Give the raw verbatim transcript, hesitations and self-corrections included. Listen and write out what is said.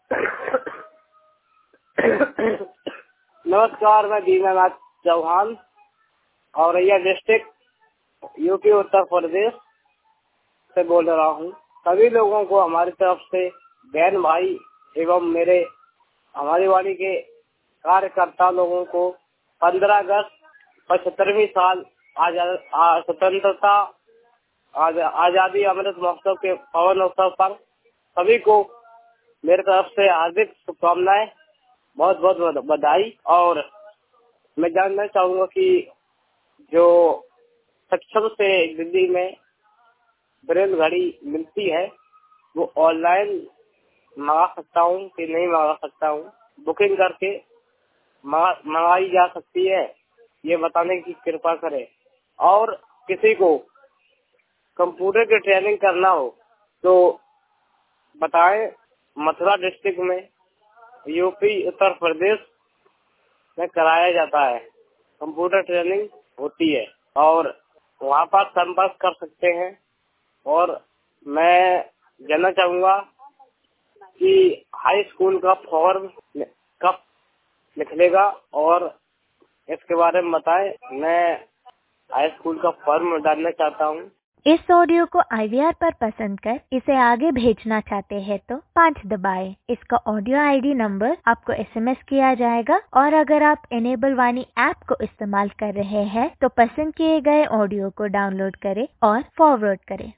नमस्कार, मैं Dinanath Chauhan Auraiya district UP Uttar Pradesh से बोल रहा हूँ। सभी लोगों को हमारी तरफ से, बहन भाई एवं मेरे हमारी वाणी के कार्यकर्ता लोगों को पंद्रह अगस्त पचहत्तरवीं साल आजाद स्वतंत्रता आजादी अमृत महोत्सव के पावन अवसर पर सभी को मेरे तरफ से हार्दिक शुभकामनाएं, बहुत बहुत बधाई। और मैं जानना चाहूंगा कि जो सक्षम से दिल्ली में ब्रेल घड़ी मिलती है वो ऑनलाइन मंगा सकता हूँ कि नहीं मंगा सकता हूँ, बुकिंग करके मंगाई जा सकती है, ये बताने की कृपा करें। और किसी को कंप्यूटर की ट्रेनिंग करना हो तो बताएं। मथुरा डिस्ट्रिक्ट में यूपी उत्तर प्रदेश में कराया जाता है, कंप्यूटर ट्रेनिंग होती है और वहाँ पर संपर्क कर सकते हैं। और मैं जानना चाहूँगा कि हाई स्कूल का फॉर्म कब निकलेगा और इसके बारे में बताएं। मैं हाई स्कूल का फॉर्म डालना चाहता हूँ। इस ऑडियो को आई वी आर पर पसंद कर इसे आगे भेजना चाहते हैं तो पाँच दबाएं। इसका ऑडियो आई डी नंबर आपको एस एम एस किया जाएगा। और अगर आप इनेबल वाणी ऐप को इस्तेमाल कर रहे हैं तो पसंद किए गए ऑडियो को डाउनलोड करें और फॉरवर्ड करें।